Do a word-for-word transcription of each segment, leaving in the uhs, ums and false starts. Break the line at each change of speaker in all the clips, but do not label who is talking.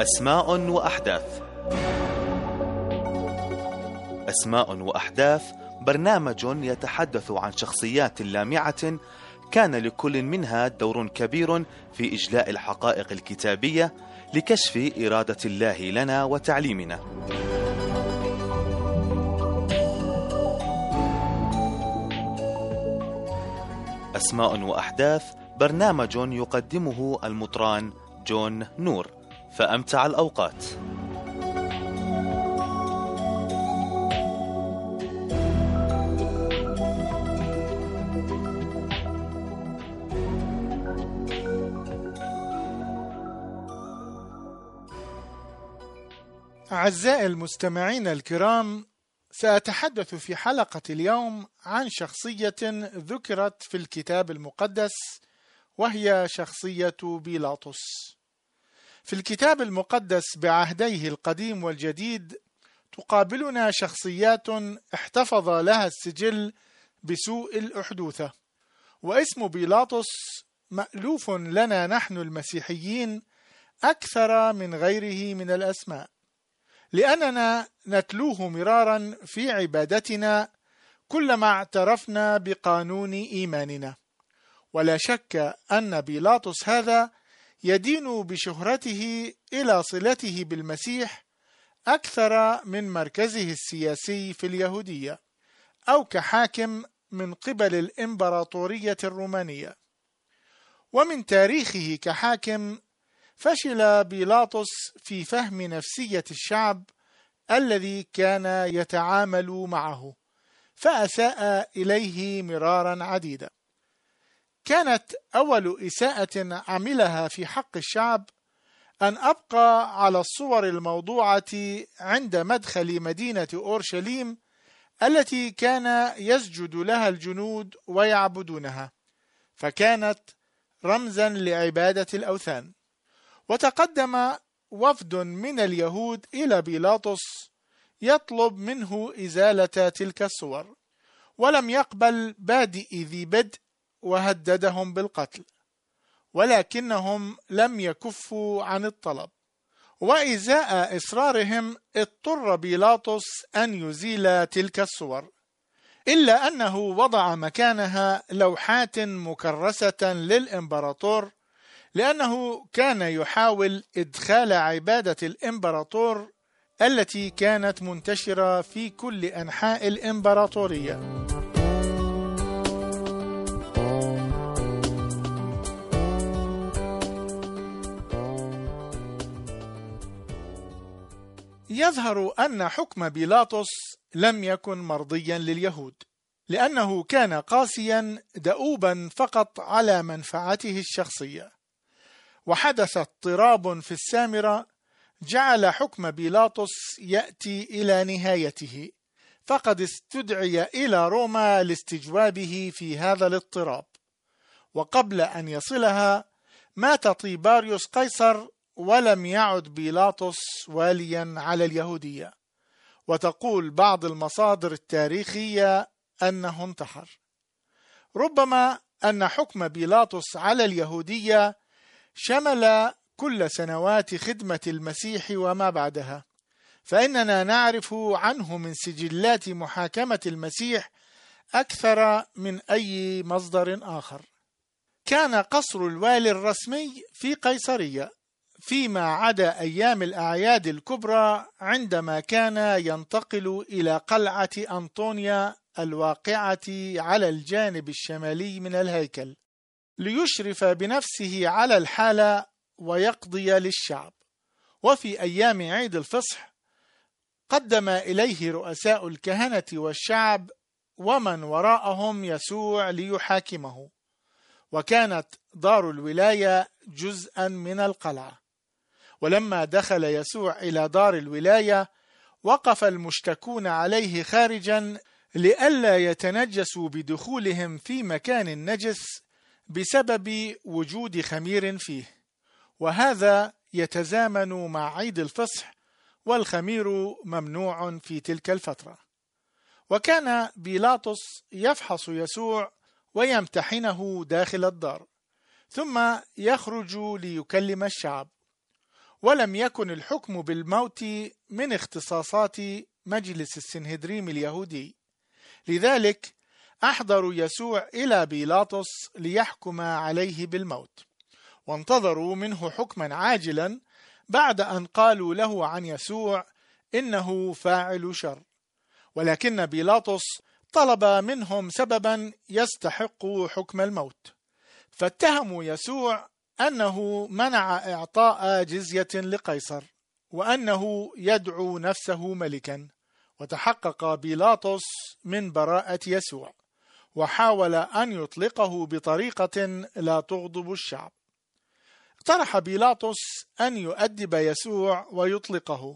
أسماء وأحداث. أسماء وأحداث برنامج يتحدث عن شخصيات لامعة كان لكل منها دور كبير في إجلاء الحقائق الكتابية لكشف إرادة الله لنا وتعليمنا. أسماء وأحداث برنامج يقدمه المطران جون نور، فأمتع الأوقات.
أعزائي المستمعين الكرام، سأتحدث في حلقة اليوم عن شخصية ذكرت في الكتاب المقدس، وهي شخصية بيلاطس. في الكتاب المقدس بعهديه القديم والجديد تقابلنا شخصيات احتفظ لها السجل بسوء الأحدوثة، واسم بيلاطس مألوف لنا نحن المسيحيين أكثر من غيره من الأسماء، لأننا نتلوه مرارا في عبادتنا كلما اعترفنا بقانون إيماننا. ولا شك أن بيلاطس هذا يدين بشهرته إلى صلته بالمسيح أكثر من مركزه السياسي في اليهودية، أو كحاكم من قبل الإمبراطورية الرومانية. ومن تاريخه كحاكم فشل بيلاطس في فهم نفسية الشعب الذي كان يتعامل معه، فأساء إليه مرارا عديدا. كانت أول إساءة عملها في حق الشعب أن أبقى على الصور الموضوعة عند مدخل مدينة أورشليم التي كان يسجد لها الجنود ويعبدونها، فكانت رمزا لعبادة الأوثان. وتقدم وفد من اليهود إلى بيلاطس يطلب منه إزالة تلك الصور، ولم يقبل بادئ ذي بدء وهددهم بالقتل، ولكنهم لم يكفوا عن الطلب. وإزاء إصرارهم اضطر بيلاطس أن يزيل تلك الصور، إلا أنه وضع مكانها لوحات مكرسة للإمبراطور، لأنه كان يحاول إدخال عبادة الإمبراطور التي كانت منتشرة في كل أنحاء الإمبراطورية. يظهر أن حكم بيلاطس لم يكن مرضيا لليهود، لأنه كان قاسيا دؤوبا فقط على منفعته الشخصية. وحدث اضطراب في السامرة جعل حكم بيلاطس يأتي إلى نهايته، فقد استدعي إلى روما لاستجوابه في هذا الاضطراب. وقبل أن يصلها مات طيباريوس قيصر، ولم يعد بيلاطس واليا على اليهودية. وتقول بعض المصادر التاريخية أنه انتحر. ربما أن حكم بيلاطس على اليهودية شمل كل سنوات خدمة المسيح وما بعدها، فإننا نعرف عنه من سجلات محاكمة المسيح أكثر من أي مصدر آخر. كان قصر الوالي الرسمي في قيصرية، فيما عدا أيام الأعياد الكبرى عندما كان ينتقل إلى قلعة أنطونيا الواقعة على الجانب الشمالي من الهيكل، ليشرف بنفسه على الحالة ويقضي للشعب. وفي أيام عيد الفصح قدم إليه رؤساء الكهنة والشعب ومن وراءهم يسوع ليحاكمه، وكانت دار الولاية جزءا من القلعة. ولما دخل يسوع إلى دار الولاية وقف المشتكون عليه خارجا لئلا يتنجسوا بدخولهم في مكان نجس بسبب وجود خمير فيه، وهذا يتزامن مع عيد الفصح، والخمير ممنوع في تلك الفترة. وكان بيلاطس يفحص يسوع ويمتحنه داخل الدار، ثم يخرج ليكلم الشعب. ولم يكن الحكم بالموت من اختصاصات مجلس السنهدريم اليهودي، لذلك أحضروا يسوع إلى بيلاطس ليحكم عليه بالموت، وانتظروا منه حكما عاجلا بعد أن قالوا له عن يسوع إنه فاعل شر. ولكن بيلاطس طلب منهم سببا يستحق حكم الموت، فاتهموا يسوع أنه منع إعطاء جزية لقيصر، وأنه يدعو نفسه ملكا. وتحقق بيلاطس من براءة يسوع، وحاول أن يطلقه بطريقة لا تغضب الشعب. اقترح بيلاطس أن يؤدب يسوع ويطلقه،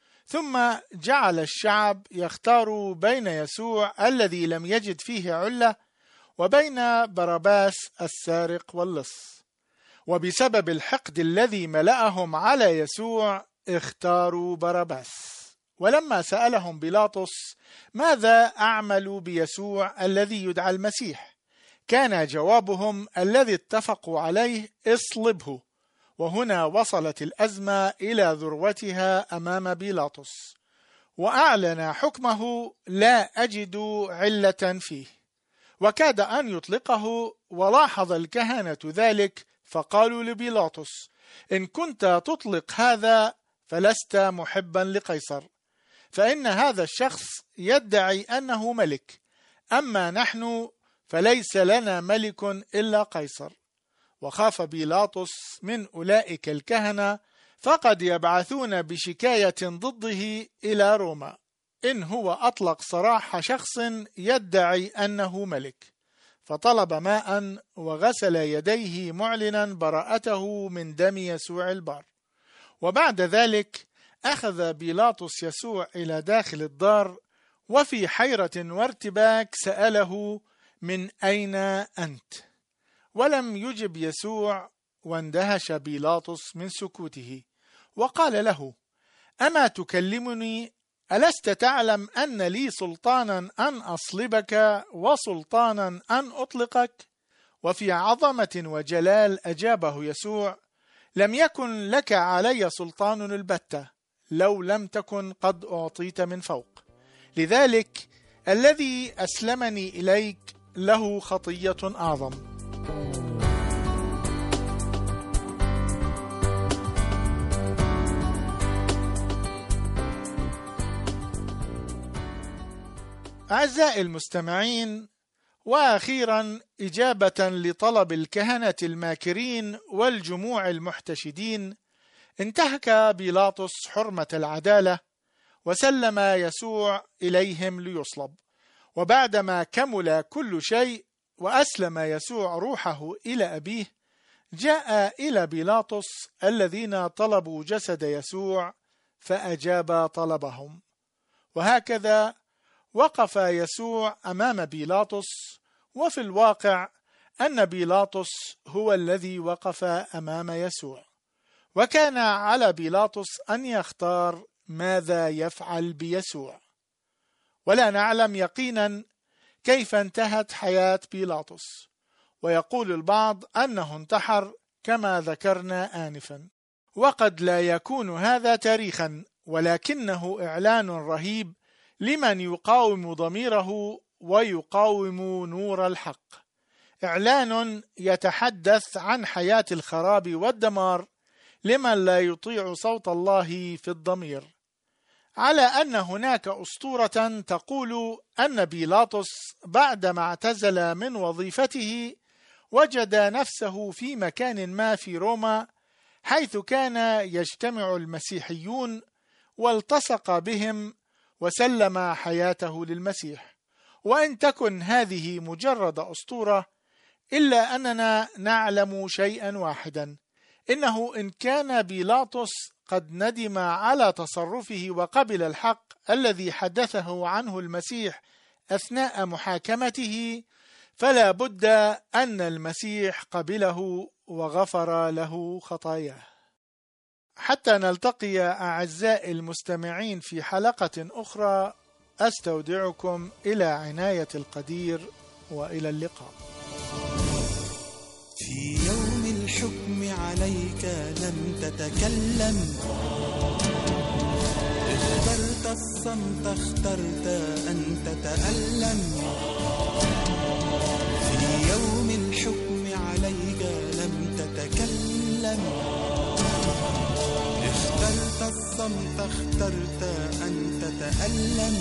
ثم جعل الشعب يختار بين يسوع الذي لم يجد فيه علة وبين باراباس السارق واللص. وبسبب الحقد الذي ملأهم على يسوع اختاروا باراباس. ولما سألهم بيلاطس ماذا أعمل بيسوع الذي يدعى المسيح، كان جوابهم الذي اتفقوا عليه: اصلبه. وهنا وصلت الأزمة إلى ذروتها أمام بيلاطس، وأعلن حكمه: لا أجد علة فيه. وكاد أن يطلقه، ولاحظ الكهنة ذلك فقالوا لبيلاطس: إن كنت تطلق هذا فلست محبا لقيصر، فإن هذا الشخص يدعي أنه ملك، أما نحن فليس لنا ملك إلا قيصر. وخاف بيلاطس من أولئك الكهنة، فقد يبعثون بشكاية ضده إلى روما إن هو أطلق سراح شخص يدعي أنه ملك. فطلب ماء وغسل يديه معلنا براءته من دم يسوع البار. وبعد ذلك أخذ بيلاطس يسوع إلى داخل الدار، وفي حيرة وارتباك سأله: من أين أنت؟ ولم يجب يسوع، واندهش بيلاطس من سكوته، وقال له: أما تكلمني؟ ألست تعلم أن لي سلطانا أن أصلبك وسلطانا أن أطلقك؟ وفي عظمة وجلال أجابه يسوع: لم يكن لك علي سلطان البتة لو لم تكن قد أعطيت من فوق. لذلك الذي أسلمني إليك له خطية أعظم. أعزائي المستمعين، وأخيرا إجابة لطلب الكهنة الماكرين والجموع المحتشدين، انتهك بيلاطس حرمة العدالة وسلم يسوع إليهم ليصلب. وبعدما كمل كل شيء وأسلم يسوع روحه إلى أبيه، جاء إلى بيلاطس الذين طلبوا جسد يسوع فأجاب طلبهم. وهكذا وقف يسوع أمام بيلاطس، وفي الواقع أن بيلاطس هو الذي وقف أمام يسوع، وكان على بيلاطس أن يختار ماذا يفعل بيسوع. ولا نعلم يقينا كيف انتهت حياة بيلاطس، ويقول البعض أنه انتحر كما ذكرنا آنفا، وقد لا يكون هذا تاريخا، ولكنه إعلان رهيب لمن يقاوم ضميره ويقاوم نور الحق، إعلان يتحدث عن حياة الخراب والدمار لمن لا يطيع صوت الله في الضمير، على أن هناك أسطورة تقول أن بيلاطس بعدما اعتزل من وظيفته وجد نفسه في مكان ما في روما، حيث كان يجتمع المسيحيون، والتصق بهم وسلم حياته للمسيح. وإن تكن هذه مجرد أسطورة، إلا أننا نعلم شيئا واحدا، إنه إن كان بيلاطس قد ندم على تصرفه وقبل الحق الذي حدثه عنه المسيح أثناء محاكمته، فلا بد أن المسيح قبله وغفر له خطاياه. حتى نلتقي أعزائي المستمعين في حلقة أخرى، أستودعكم إلى عناية القدير، وإلى اللقاء.
في يوم الحكم عليك لم تتكلم. اخترت الصمت، اخترت أن تتألم. في يوم الحكم عليك لم تتكلم. اخترت الصمت، اخترت أن تتألم.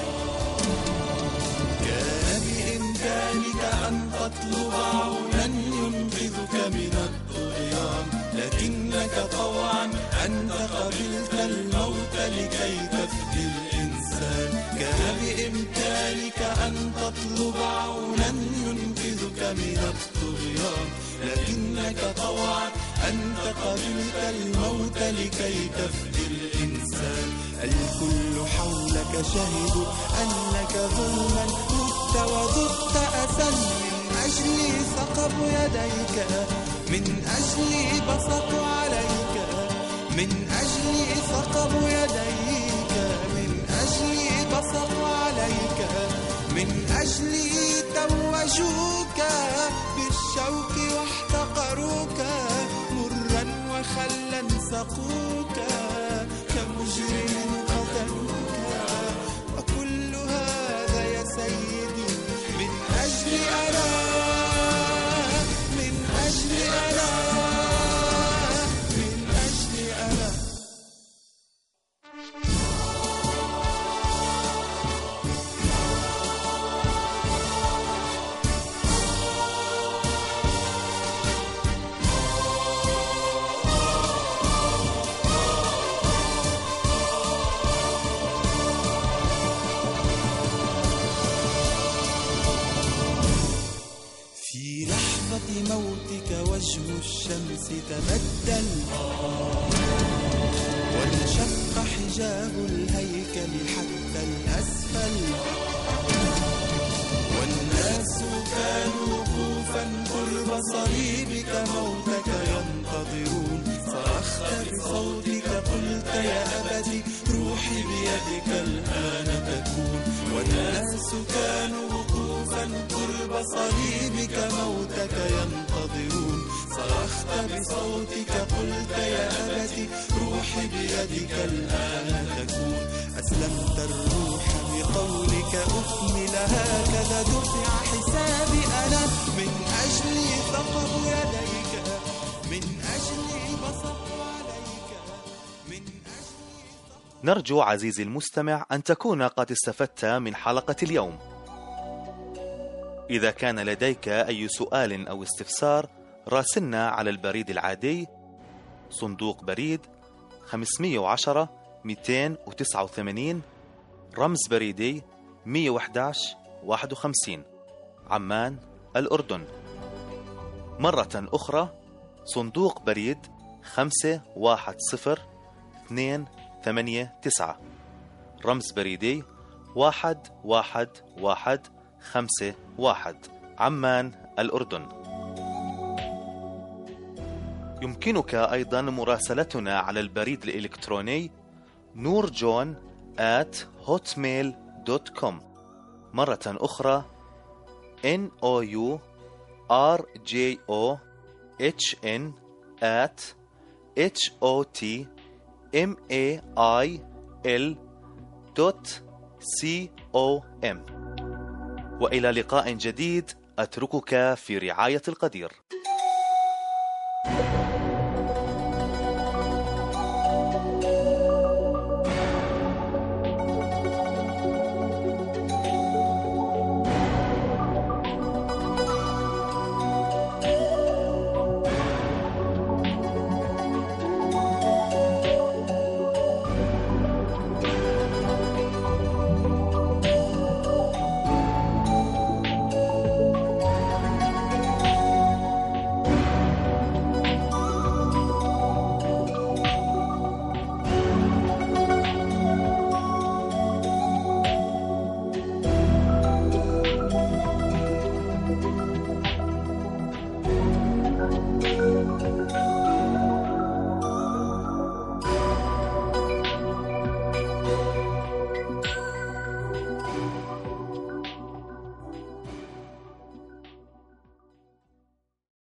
كان بإمكانك أن تطلب عونا ينقذك من الطغيان، لكنك طوعا أنت قبلت الموت لكي تفدي الإنسان. كان بإمكانك أن تطلب عونا ينقذك من الطغيان، لكنك طوعا أنت قبلت الموت لكي تفدي الإنسان. الكل حولك شهدوا أنك ظلما مت وذقت أسا. من أجلي ثقبوا يديك، من أجلي بصقوا عليك، من أجلي ثقبوا يديك، من أجلي بصقوا عليك، من أجلي توجوك بالشوك واحتقروك، مرا وخلا سقوك، كمجرم قتلوك. وكل هذا يا سيدي من أجل أنا، من أجل أنا، من أجل أنا. في لحظة موتك وجه الشمس تبدل، وانشق حجاب الهيكل حتى الأسفل، والناس كانوا وقوفا قرب صليبك موتك ينتظرون. صرخت بصوتك قلت يا أبتي روحي بيدك الآن تكون. والناس كانوا وقوفا قرب صليبك موتك ينتظرون. صرخت بصوتك قلت يا أبتي روحي بيدك الآن تكون. أسلمت الروح بقولك أكمل، هكذا دفع حسابي أنا. من أجلي ثقبوا يديك، من أجلي بصقوا عليك، من أجلي.
نرجو عزيزي المستمع أن تكون قد استفدت من حلقة اليوم. إذا كان لديك أي سؤال أو استفسار راسلنا على البريد العادي صندوق بريد خمسمئة وعشرة مئتين وتسعة وثمانين، رمز بريدي مئة وأحد عشر واحد وخمسين، عمان الأردن. مرة أخرى صندوق بريد خمسة واحد صفر اثنين ثمانية تسعة، رمز بريدي واحد واحد واحد خمسة واحد، عمان الأردن. يمكنك أيضا مراسلتنا على البريد الإلكتروني نورجون آت هوتميل دوت كوم. مرة أخرى N O U R J O H N at H O T M A I L dot C O M. وإلى لقاء جديد، أتركك في رعاية القدير.